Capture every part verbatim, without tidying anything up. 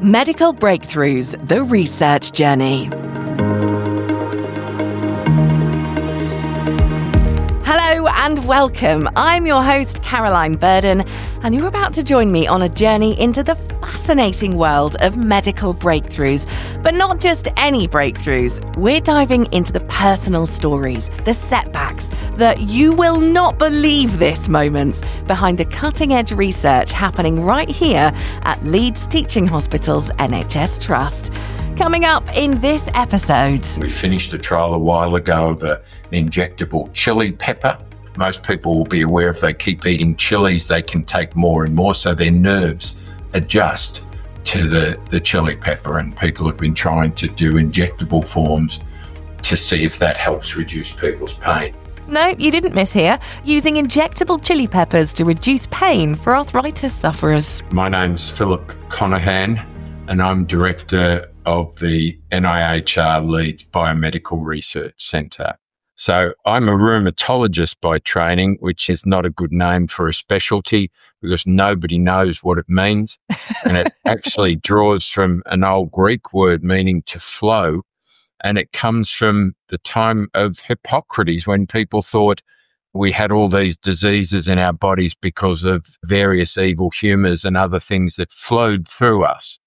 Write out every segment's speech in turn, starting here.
Medical Breakthroughs, the research journey. Hello and welcome. I'm your host, Caroline Verdon, and you're about to join me on a journey into the fascinating world of medical breakthroughs. But not just any breakthroughs. We're diving into the personal stories, the setbacks, the you will not believe this moments behind the cutting-edge research happening right here at Leeds Teaching Hospital's N H S Trust. Coming up in this episode. We finished a trial a while ago of a, an injectable chili pepper. Most people will be aware if they keep eating chilies, they can take more and more, so their nerves adjust to the, the chili pepper, and people have been trying to do injectable forms to see if that helps reduce people's pain. No, you didn't miss here. Using injectable chili peppers to reduce pain for arthritis sufferers. My name's Philip Conahan, and I'm Director of the N I H R Leeds Biomedical Research Centre. So I'm a rheumatologist by training, which is not a good name for a specialty because nobody knows what it means. And it actually draws from an old Greek word meaning to flow. And it comes from the time of Hippocrates, when people thought we had all these diseases in our bodies because of various evil humours and other things that flowed through us.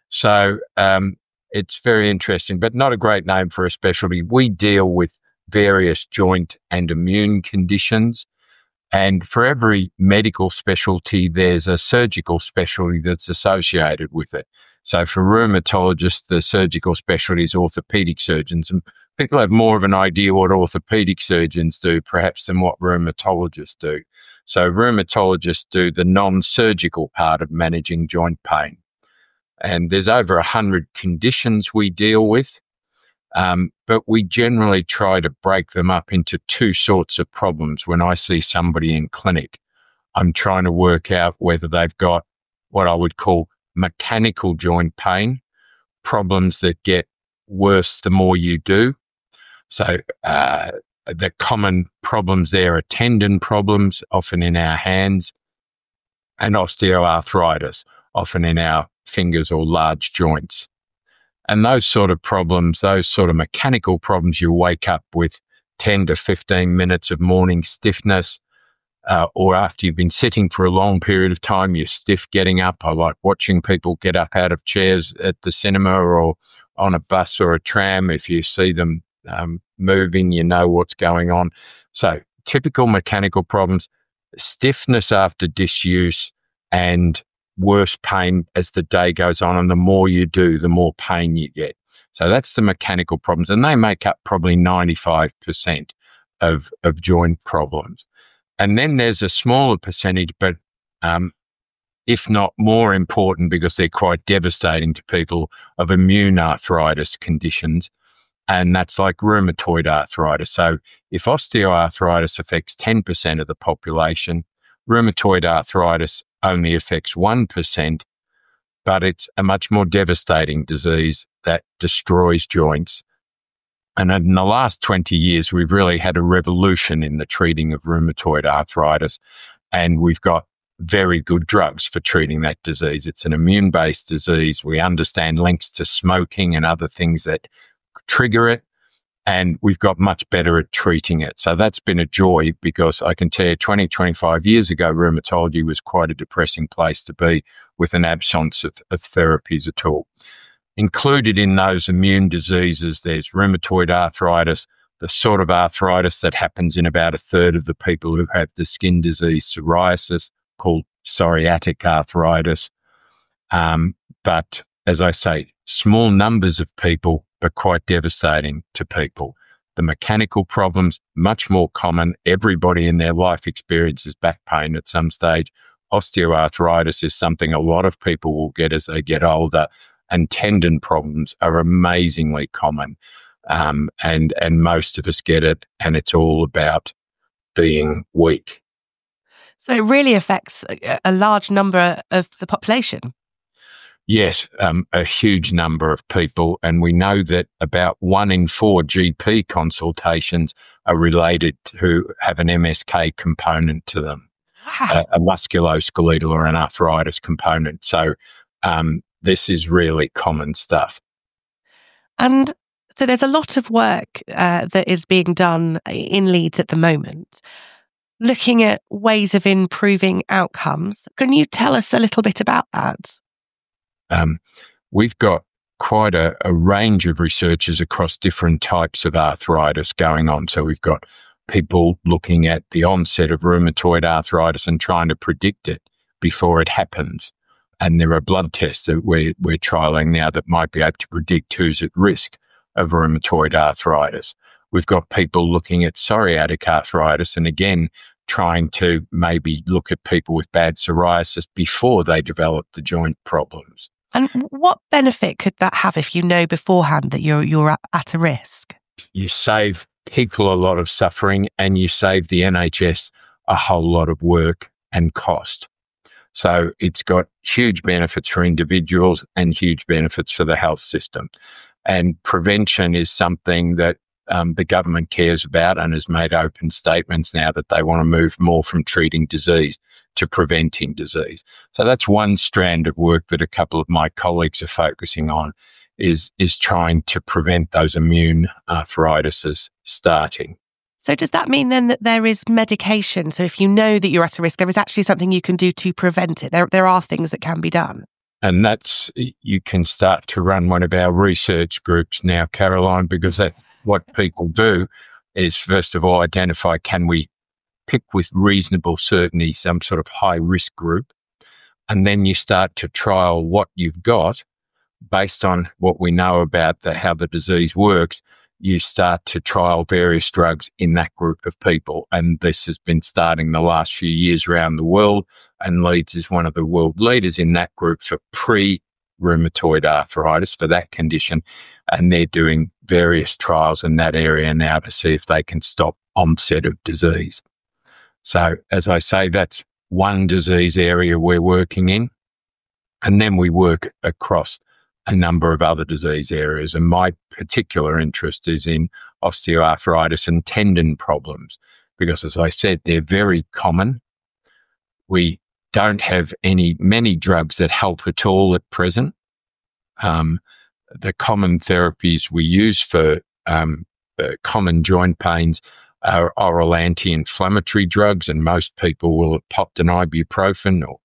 So um, it's very interesting, but not a great name for a specialty. We deal with various joint and immune conditions. And for every medical specialty, there's a surgical specialty that's associated with it. So for rheumatologists, the surgical specialty is orthopedic surgeons. And people have more of an idea what orthopedic surgeons do, perhaps, than what rheumatologists do. So rheumatologists do the non-surgical part of managing joint pain. And there's over one hundred conditions we deal with. Um, but we generally try to break them up into two sorts of problems. When I see somebody in clinic, I'm trying to work out whether they've got what I would call mechanical joint pain, problems that get worse the more you do. So uh, the common problems there are tendon problems, often in our hands, and osteoarthritis, often in our fingers or large joints. And those sort of problems, those sort of mechanical problems, you wake up with ten to fifteen minutes of morning stiffness, uh, or after you've been sitting for a long period of time, you're stiff getting up. I like watching people get up out of chairs at the cinema or on a bus or a tram. If you see them um, moving, you know what's going on. So typical mechanical problems, stiffness after disuse, and worse pain as the day goes on, and the more you do, the more pain you get. So that's the mechanical problems, and they make up probably ninety-five percent of, of joint problems. And then there's a smaller percentage, but um, if not more important, because they're quite devastating to people, of immune arthritis conditions, and that's like rheumatoid arthritis. So if osteoarthritis affects ten percent of the population, rheumatoid arthritis only affects one percent, but it's a much more devastating disease that destroys joints. And in the last twenty years, we've really had a revolution in the treating of rheumatoid arthritis, and we've got very good drugs for treating that disease. It's an immune-based disease. We understand links to smoking and other things that trigger it, and we've got much better at treating it. So that's been a joy, because I can tell you twenty, twenty-five years ago, rheumatology was quite a depressing place to be, with an absence of, of therapies at all. Included in those immune diseases, there's rheumatoid arthritis, the sort of arthritis that happens in about a third of the people who have the skin disease psoriasis, called psoriatic arthritis. Um, but as I say, small numbers of people, but quite devastating to people. The mechanical problems, much more common. Everybody in their life experiences back pain at some stage. Osteoarthritis is something a lot of people will get as they get older, and tendon problems are amazingly common. Um, and, and most of us get it, and it's all about being weak. So it really affects a, a large number of the population. Yes, um, a huge number of people, and we know that about one in four G P consultations are related to have an M S K component to them, Wow. a, a musculoskeletal or an arthritis component. So um, this is really common stuff. And so there's a lot of work uh, that is being done in Leeds at the moment, looking at ways of improving outcomes. Can you tell us a little bit about that? Um, we've got quite a, a range of researchers across different types of arthritis going on. So we've got people looking at the onset of rheumatoid arthritis and trying to predict it before it happens. And there are blood tests that we're, we're trialling now that might be able to predict who's at risk of rheumatoid arthritis. We've got people looking at psoriatic arthritis and again, trying to maybe look at people with bad psoriasis before they develop the joint problems. And what benefit could that have if you know beforehand that you're you're at a risk? You save people a lot of suffering and you save the N H S a whole lot of work and cost. So it's got huge benefits for individuals and huge benefits for the health system. And prevention is something that um, the government cares about and has made open statements now that they want to move more from treating disease to preventing disease. So that's one strand of work that a couple of my colleagues are focusing on, is, is trying to prevent those immune arthritises starting. So does that mean then that there is medication? So if you know that you're at a risk, there is actually something you can do to prevent it. There, there are things that can be done. And that's, you can start to run one of our research groups now, Caroline, because that, what people do is, first of all, identify, can we pick with reasonable certainty some sort of high risk group? And then you start to trial what you've got based on what we know about the, how the disease works. You start to trial various drugs in that group of people. And this has been starting the last few years around the world. And Leeds is one of the world leaders in that group for pre-rheumatoid arthritis, for that condition. And they're doing various trials in that area now to see if they can stop onset of disease. So, as I say, that's one disease area we're working in. And then we work across a number of other disease areas. And my particular interest is in osteoarthritis and tendon problems, because, as I said, they're very common. We don't have any, many drugs that help at all at present. Um, the common therapies we use for um, uh, common joint pains are oral anti-inflammatory drugs, and most people will have popped an ibuprofen or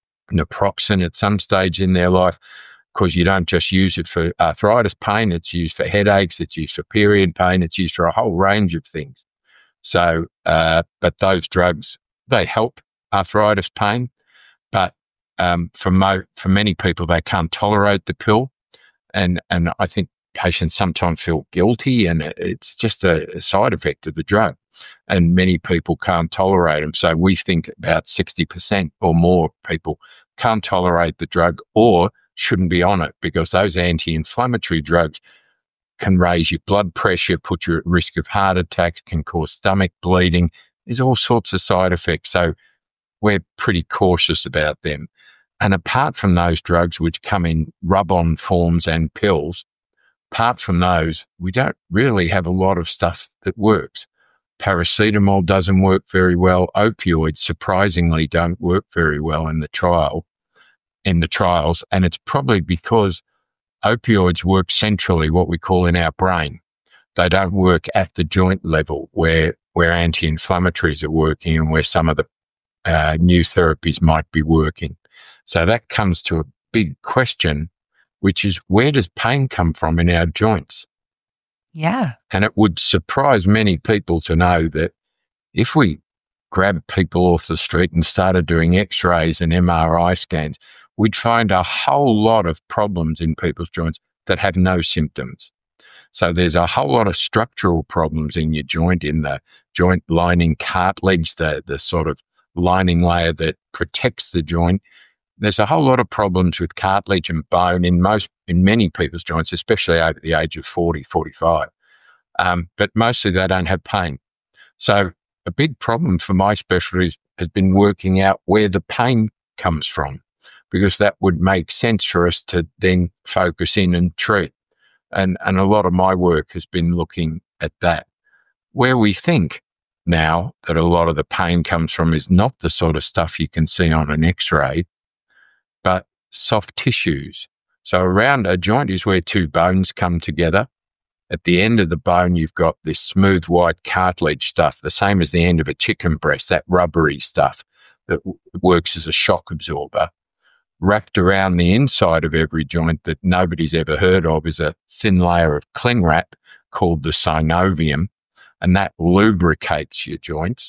naproxen at some stage in their life. Because you don't just use it for arthritis pain, it's used for headaches, it's used for period pain, it's used for a whole range of things. So, uh, but those drugs, they help arthritis pain, but um, for mo- for many people, they can't tolerate the pill. And, and I think patients sometimes feel guilty, and it's just a side effect of the drug. And many people can't tolerate them. So we think about sixty percent or more people can't tolerate the drug or shouldn't be on it, because those anti-inflammatory drugs can raise your blood pressure, put you at risk of heart attacks, can cause stomach bleeding. There's all sorts of side effects. So we're pretty cautious about them. And apart from those drugs, which come in rub-on forms and pills, apart from those, we don't really have a lot of stuff that works. Paracetamol doesn't work very well. Opioids, surprisingly, don't work very well in the trial. in the trials, and it's probably because opioids work centrally, what we call in our brain. They don't work at the joint level where, where anti-inflammatories are working and where some of the uh, new therapies might be working. So that comes to a big question, which is, where does pain come from in our joints? Yeah. And it would surprise many people to know that if we grabbed people off the street and started doing x-rays and M R I scans, we'd find a whole lot of problems in people's joints that have no symptoms. So there's a whole lot of structural problems in your joint, in the joint lining cartilage, the, the sort of lining layer that protects the joint. There's a whole lot of problems with cartilage and bone in most, in many people's joints, especially over the age of forty, forty-five. Um, but mostly they don't have pain. So a big problem for my specialty has been working out where the pain comes from, because that would make sense for us to then focus in and treat. And, and a lot of my work has been looking at that. Where we think now that a lot of the pain comes from is not the sort of stuff you can see on an x-ray, but soft tissues, So around a joint is where two bones come together. At the end of the bone, you've got this smooth white cartilage stuff, the same as the end of a chicken breast, that rubbery stuff that w- works as a shock absorber. Wrapped around the inside of every joint that nobody's ever heard of is a thin layer of cling wrap called the synovium, and that lubricates your joints.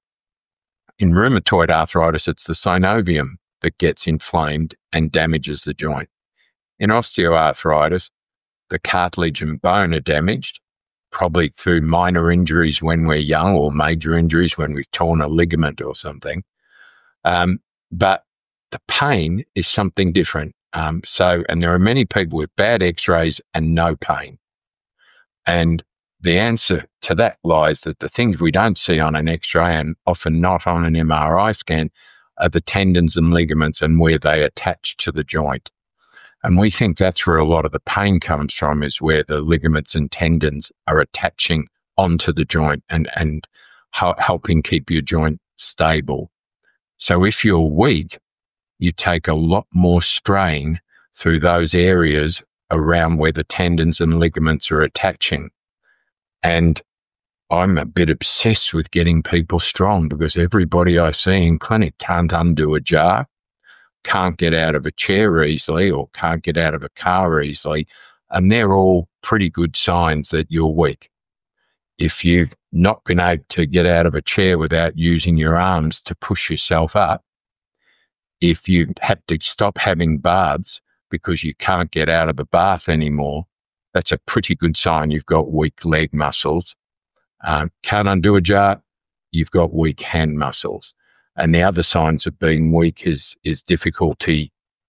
In rheumatoid arthritis, it's the synovium that gets inflamed and damages the joint. In osteoarthritis, the cartilage and bone are damaged, probably through minor injuries when we're young or major injuries when we've torn a ligament or something. Um, but the pain is something different. Um, so, and there are many people with bad x-rays and no pain. And the answer to that lies that the things we don't see on an x-ray and often not on an M R I scan are the tendons and ligaments and where they attach to the joint. And we think that's where a lot of the pain comes from, is where the ligaments and tendons are attaching onto the joint and, and ho- helping keep your joint stable. So if you're weak, you take a lot more strain through those areas around where the tendons and ligaments are attaching. And I'm a bit obsessed with getting people strong, because everybody I see in clinic can't undo a jar, can't get out of a chair easily, or can't get out of a car easily. And they're all pretty good signs that you're weak. If you've not been able to get out of a chair without using your arms to push yourself up, if you had to stop having baths because you can't get out of the bath anymore, that's a pretty good sign you've got weak leg muscles. Um, can't undo a jar, you've got weak hand muscles. And the other signs of being weak is is difficulty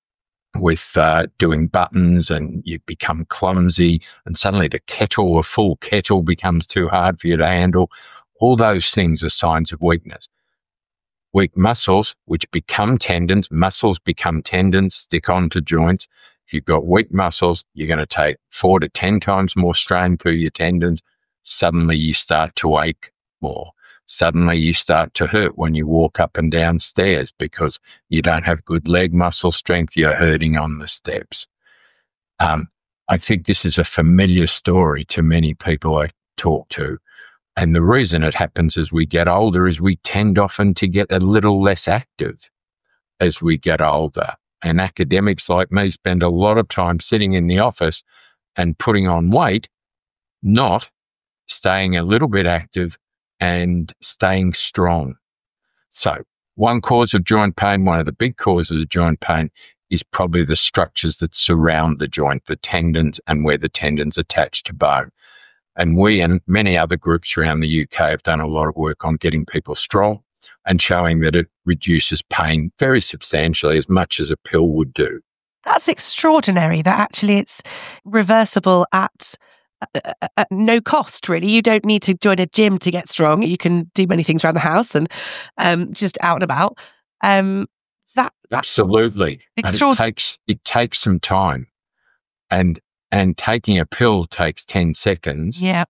with uh, doing buttons, and you become clumsy, and suddenly the kettle, a full kettle, becomes too hard for you to handle. All those things are signs of weakness. Weak muscles, which become tendons, muscles become tendons, stick onto joints. If you've got weak muscles, you're going to take four to ten times more strain through your tendons. Suddenly you start to ache more. Suddenly you start to hurt when you walk up and down stairs because you don't have good leg muscle strength. You're hurting on the steps. Um, I think this is a familiar story to many people I talk to. And the reason it happens as we get older is we tend often to get a little less active as we get older. And academics like me spend a lot of time sitting in the office and putting on weight, not staying a little bit active and staying strong. So one cause of joint pain, one of the big causes of joint pain, is probably the structures that surround the joint, the tendons and where the tendons attach to bone. And we and many other groups around the U K have done a lot of work on getting people strong and showing that it reduces pain very substantially, as much as a pill would do. That's extraordinary that actually it's reversible at, at, at no cost, really. You don't need to join a gym to get strong. You can do many things around the house and um, just out and about. Um, that Absolutely. And it takes, it takes some time. And and taking a pill takes ten seconds. Yeah.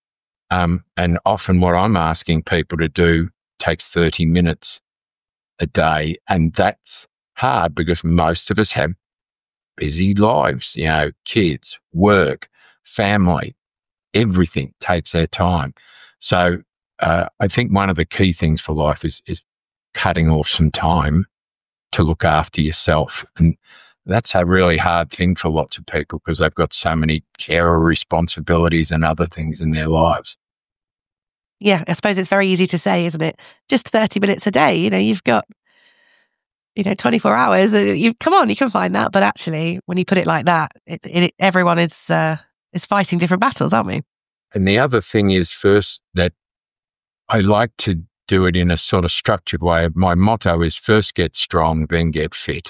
Um, and often what I'm asking people to do takes thirty minutes a day. And that's hard because most of us have busy lives, you know, kids, work, family, everything takes their time. So uh, I think one of the key things for life is, is cutting off some time to look after yourself. And that's a really hard thing for lots of people because they've got so many carer responsibilities and other things in their lives. Yeah, I suppose it's very easy to say, isn't it? Just thirty minutes a day, you know, you've got, you know, twenty-four hours. You come on, you can find that. But actually, when you put it like that, it, it, everyone is uh, is fighting different battles, aren't we? And the other thing is first that I like to do it in a sort of structured way. My motto is first get strong, then get fit.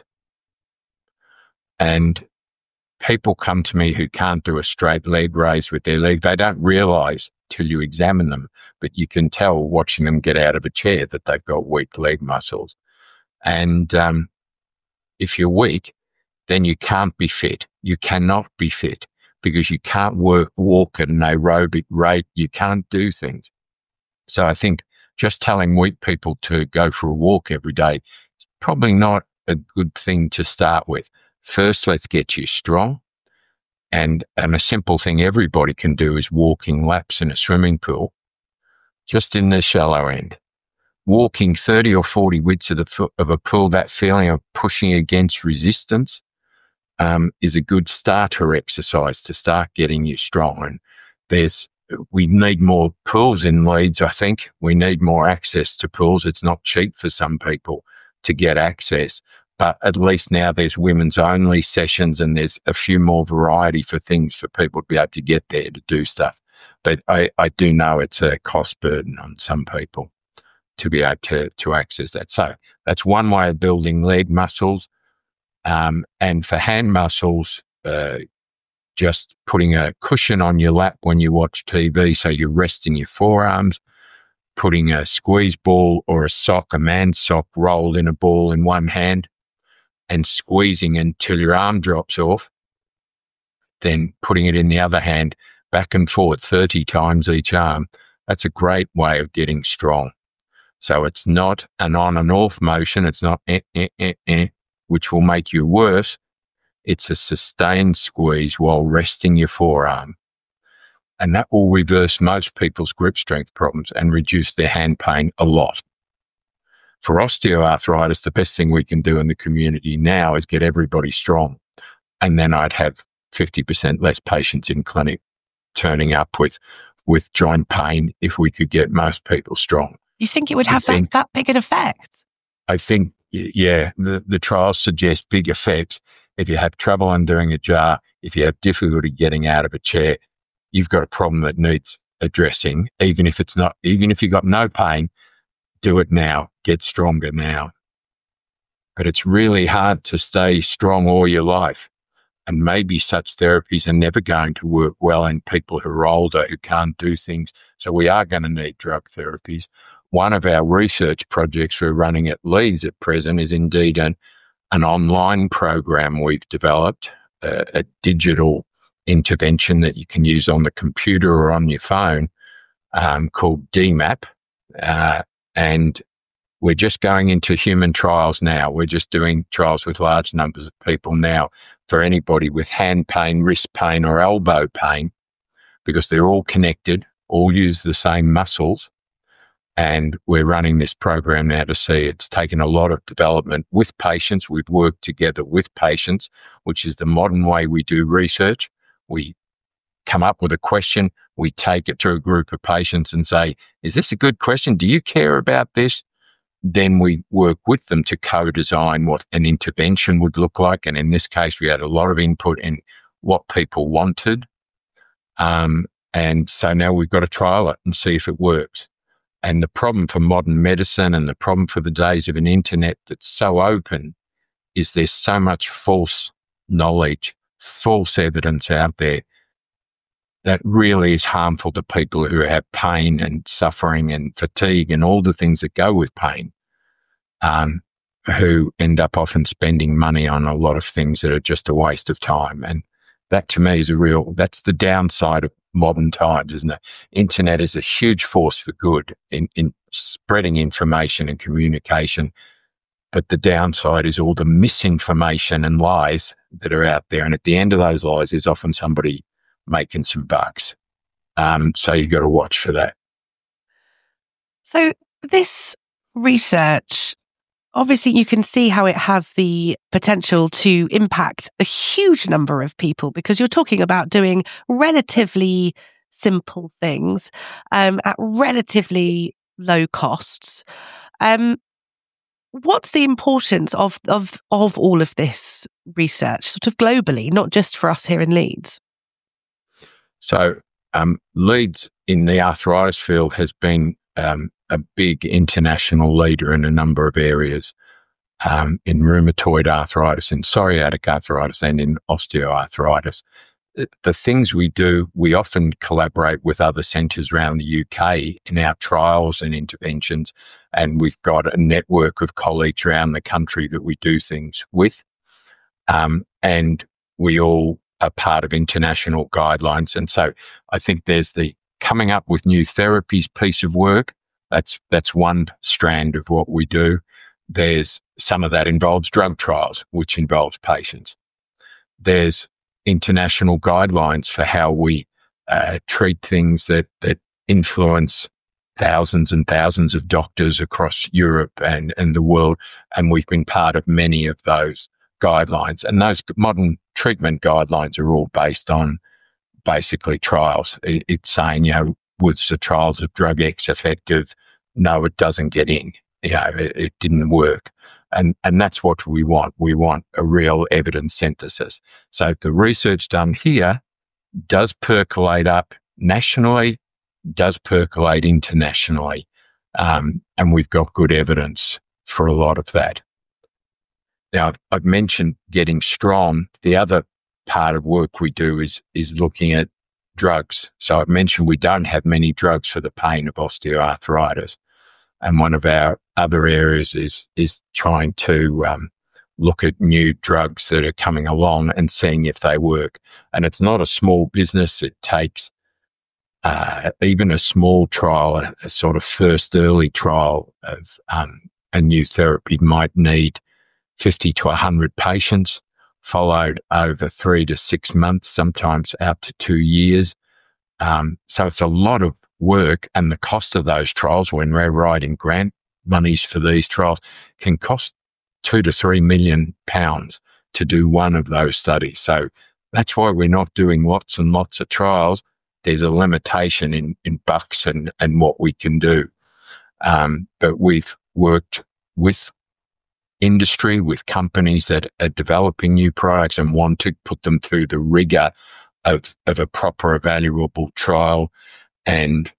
And people come to me who can't do a straight leg raise with their leg. They don't realize till you examine them, but you can tell watching them get out of a chair that they've got weak leg muscles. And um, if you're weak, then you can't be fit. You cannot be fit because you can't work, walk at an aerobic rate. You can't do things. So I think just telling weak people to go for a walk every day is probably not a good thing to start with. first let's get you strong. And, and a simple thing everybody can do is walking laps in a swimming pool, just in the shallow end. Walking thirty or forty widths of, the, of a pool, that feeling of pushing against resistance um, is a good starter exercise to start getting you strong. And there's, we need more pools in Leeds, I think. We need more access to pools. It's not cheap for some people to get access. But at least now there's women's only sessions and there's a few more variety for things for people to be able to get there to do stuff. But I, I do know it's a cost burden on some people to be able to, to access that. So that's one way of building leg muscles. Um, and for hand muscles, uh, just putting a cushion on your lap when you watch T V so you're resting your forearms, putting a squeeze ball or a sock, a man's sock rolled in a ball in one hand, and squeezing until your arm drops off, then putting it in the other hand back and forth thirty times each arm. That's a great way of getting strong. So it's not an on and off motion. It's not eh, eh, eh, eh, which will make you worse. It's a sustained squeeze while resting your forearm. And that will reverse most people's grip strength problems and reduce their hand pain a lot. For osteoarthritis, the best thing we can do in the community now is get everybody strong. And then I'd have fifty percent less patients in clinic turning up with, with joint pain if we could get most people strong. You think it would have think, that, that big an effect? I think, yeah, the, the trials suggest big effects. If you have trouble undoing a jar, if you have difficulty getting out of a chair, you've got a problem that needs addressing. Even if it's not, even if you've got no pain, do it now. Get stronger now. But it's really hard to stay strong all your life. And maybe such therapies are never going to work well in people who are older, who can't do things. So we are going to need drug therapies. One of our research projects we're running at Leeds at present is indeed an, an online program we've developed, a, a digital intervention that you can use on the computer or on your phone um, called D MAP. Uh, and we're just going into human trials now. We're just doing trials with large numbers of people now for anybody with hand pain, wrist pain, or elbow pain, because they're all connected, all use the same muscles. And we're running this program now to see. It's taken a lot of development with patients. We've worked together with patients, which is the modern way we do research. We come up with a question, we take it to a group of patients and say, is this a good question? Do you care about this? Then we work with them to co-design what an intervention would look like. And in this case, we had a lot of input in what people wanted. Um, and so now we've got to trial it and see if it works. And the problem for modern medicine and the problem for the days of an internet that's so open is there's so much false knowledge, false evidence out there that really is harmful to people who have pain and suffering and fatigue and all the things that go with pain, um, who end up often spending money on a lot of things that are just a waste of time. And that to me is a real, that's the downside of modern times, isn't it? Internet is a huge force for good in, in spreading information and communication. But the downside is all the misinformation and lies that are out there. And at the end of those lies is often somebody making some bucks. Um, so you've got to watch for that. So this research, obviously you can see how it has the potential to impact a huge number of people, because you're talking about doing relatively simple things um, at relatively low costs. Um, what's the importance of, of, of all of this research, sort of globally, not just for us here in Leeds? So um, Leeds in the arthritis field has been um, a big international leader in a number of areas, um, in rheumatoid arthritis, in psoriatic arthritis, and in osteoarthritis. The things we do, we often collaborate with other centres around the U K in our trials and interventions, and we've got a network of colleagues around the country that we do things with, um, and we all are part of international guidelines. And so I think there's the coming up with new therapies piece of work. That's that's one strand of what we do. There's some of that involves drug trials, which involves patients. there's international guidelines for how we uh, treat things that, that influence thousands and thousands of doctors across Europe and, and the world. And we've been part of many of those guidelines. And those modern treatment guidelines are all based on basically trials. It, it's saying, you know, was the trials of drug X effective? No, it doesn't get in. You know, it, it didn't work. And, and that's what we want. We want a real evidence synthesis. So the research done here does percolate up nationally, does percolate internationally. Um, and we've got good evidence for a lot of that. Now, I've, I've mentioned getting strong. The other part of work we do is, is looking at drugs. So I've mentioned we don't have many drugs for the pain of osteoarthritis. And one of our other areas is, is trying to, um, look at new drugs that are coming along and seeing if they work. And it's not a small business. It takes, uh, even a small trial, a, a sort of first early trial of, um, a new therapy might need fifty to one hundred patients, followed over three to six months, sometimes out to two years. Um, so it's a lot of work, and the cost of those trials, when we're writing grant monies for these trials, can cost two to three million pounds to do one of those studies. So that's why we're not doing lots and lots of trials. There's a limitation in, in bucks and, and what we can do. Um, but we've worked with industry, with companies that are developing new products and want to put them through the rigor of, of a proper evaluable trial. And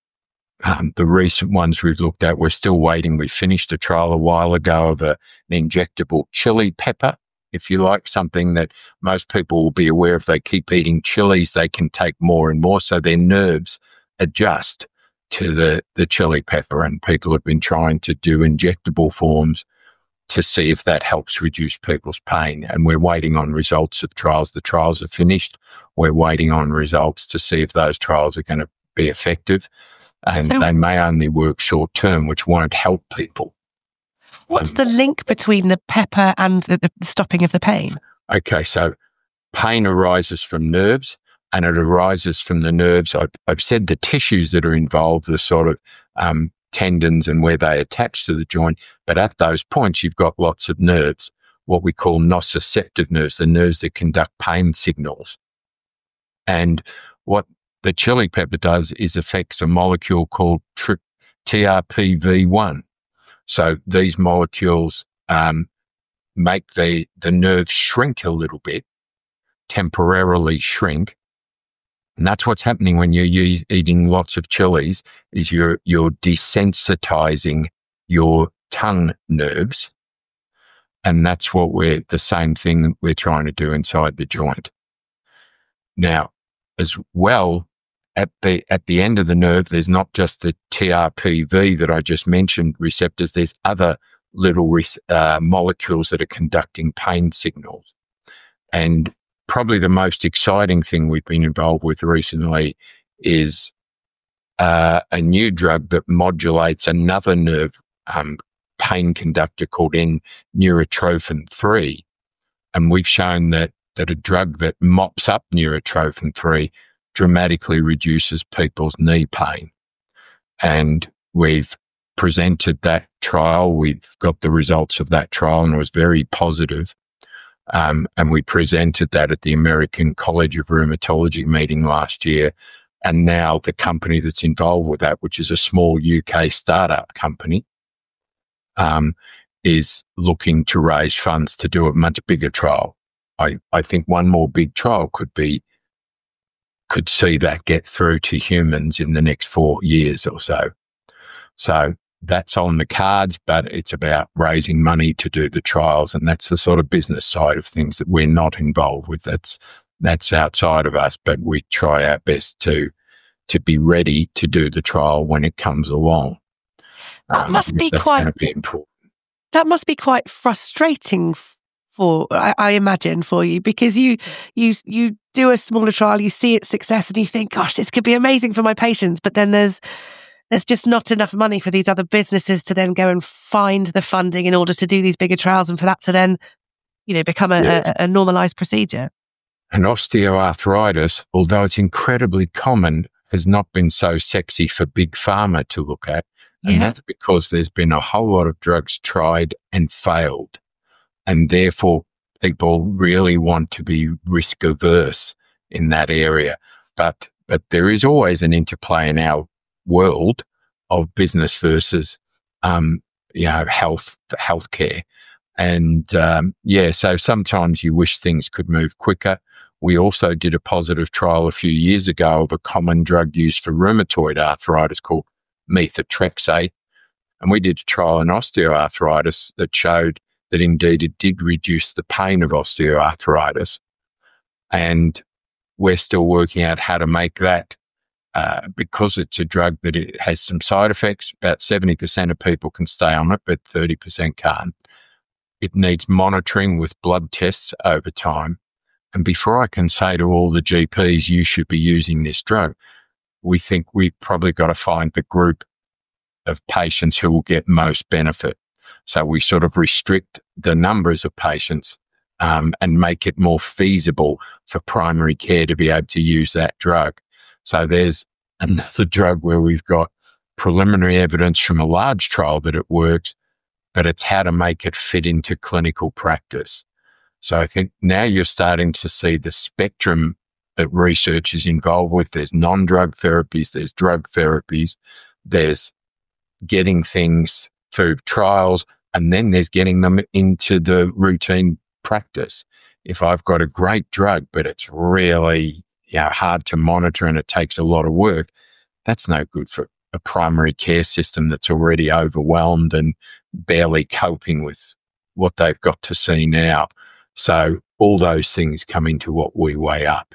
um, the recent ones we've looked at, we're still waiting. We finished a trial a while ago of a, an injectable chili pepper, if you like, something that most people will be aware if they keep eating chilies, they can take more and more. So their nerves adjust to the, the chili pepper, and people have been trying to do injectable forms to see if that helps reduce people's pain. And we're waiting on results of trials. The trials are finished. We're waiting on results to see if those trials are going to be effective. And so, they may only work short term, which won't help people. What's um, the link between the pepper and the, the stopping of the pain? Okay, so pain arises from nerves, and it arises from the nerves. I've, I've said the tissues that are involved, the sort of um, tendons and where they attach to the joint. But at those points, you've got lots of nerves, what we call nociceptive nerves, the nerves that conduct pain signals. And what the chili pepper does is affects a molecule called T R P V one. So these molecules um, make the, the nerve shrink a little bit, temporarily shrink. And that's what's happening when you're use, eating lots of chilies, is you're, you're desensitizing your tongue nerves. And that's what we're, the same thing that we're trying to do inside the joint. Now, as well, at the, at the end of the nerve, there's not just the T R P V that I just mentioned receptors, there's other little uh, molecules that are conducting pain signals. And probably the most exciting thing we've been involved with recently is uh, a new drug that modulates another nerve um, pain conductor called N neurotrophin three. And we've shown that, that a drug that mops up neurotrophin three dramatically reduces people's knee pain. And we've presented that trial. We've got the results of that trial, and it was very positive. Um, and we presented that at the American College of Rheumatology meeting last year. And now the company that's involved with that, which is a small U K startup company, um, is looking to raise funds to do a much bigger trial. I, I think one more big trial could be, could see that get through to humans in the next four years or so. So that's on the cards, but it's about raising money to do the trials. And that's the sort of business side of things that we're not involved with. That's, that's outside of us, but we try our best to, to be ready to do the trial when it comes along. That um, must be that's quite, going to be important. That must be quite frustrating for, I, I imagine, for you, because you, you, you do a smaller trial, you see its success and you think, gosh, this could be amazing for my patients. But then there's, there's just not enough money for these other businesses to then go and find the funding in order to do these bigger trials, and for that to then, you know, become a, yes. a, a normalized procedure. And osteoarthritis, although it's incredibly common, has not been so sexy for big pharma to look at. And Yeah. that's because there's been a whole lot of drugs tried and failed. And therefore, people really want to be risk averse in that area. But but there is always an interplay in our world of business versus um, you know, health healthcare. And um, yeah, so sometimes you wish things could move quicker. We also did a positive trial a few years ago of a common drug used for rheumatoid arthritis called methotrexate. And we did a trial in osteoarthritis that showed that indeed it did reduce the pain of osteoarthritis. And we're still working out how to make that, uh, because it's a drug that it has some side effects. About seventy percent of people can stay on it, but thirty percent can't. It needs monitoring with blood tests over time. And before I can say to all the G Ps, you should be using this drug, we think we've probably got to find the group of patients who will get most benefit. So we sort of restrict the numbers of patients um, and make it more feasible for primary care to be able to use that drug. So there's another drug where we've got preliminary evidence from a large trial that it works, but it's how to make it fit into clinical practice. So I think now you're starting to see the spectrum that research is involved with. There's non-drug therapies, there's drug therapies, there's getting things through trials, and then there's getting them into the routine practice. If I've got a great drug, but it's really you know, hard to monitor and it takes a lot of work, that's no good for a primary care system that's already overwhelmed and barely coping with what they've got to see now. So all those things come into what we weigh up.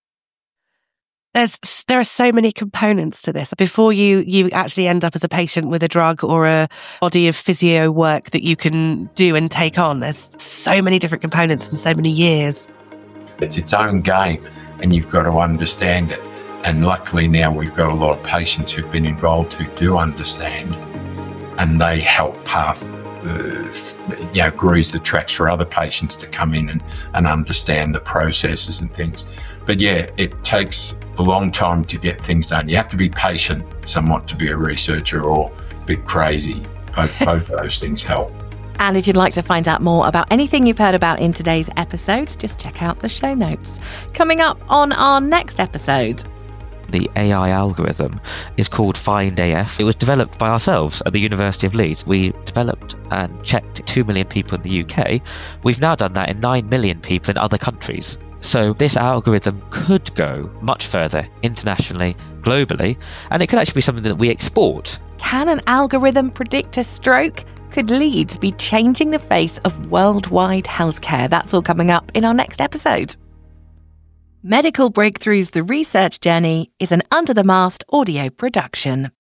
There's there are so many components to this. Before you you actually end up as a patient with a drug or a body of physio work that you can do and take on, there's so many different components and so many years. It's its own game and you've got to understand it. And luckily now we've got a lot of patients who've been involved who do understand, and they help path, uh, you know, grease the tracks for other patients to come in and, and understand the processes and things. But yeah, it takes a long time to get things done. You have to be patient somewhat to be a researcher, or a bit crazy. Both, both those things help. And if you'd like to find out more about anything you've heard about in today's episode, just check out the show notes. Coming up on our next episode. The A I algorithm is called FindAF. It was developed by ourselves at the University of Leeds. We developed and checked two million people in the U K. We've now done that in nine million people in other countries. So this algorithm could go much further internationally, globally, and it could actually be something that we export. Can an algorithm predict a stroke? Could Leeds be changing the face of worldwide healthcare? That's all coming up in our next episode. Medical Breakthroughs, The Research Journey is an Under the Mast audio production.